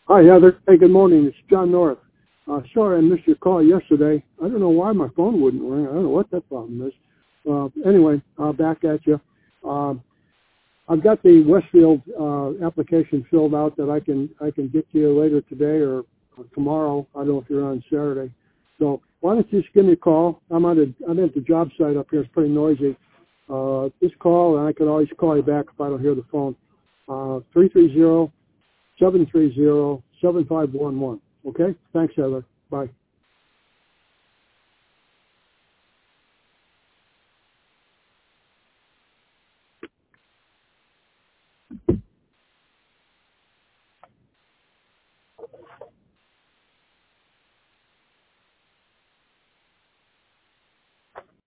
Hi, Heather. Hey, good morning. It's John North. Sorry I missed your call yesterday. I don't know why my phone wouldn't ring. I don't know what that problem is. Anyway, back at you. I've got the Westfield application filled out that I can get to you later today or tomorrow. I don't know if you're on Saturday. So why don't you just give me a call? I'm at the job site up here. It's pretty noisy. Just call, and I can always call you back if I don't hear the phone. 330-730-7511. Okay? Thanks, Heather. Bye.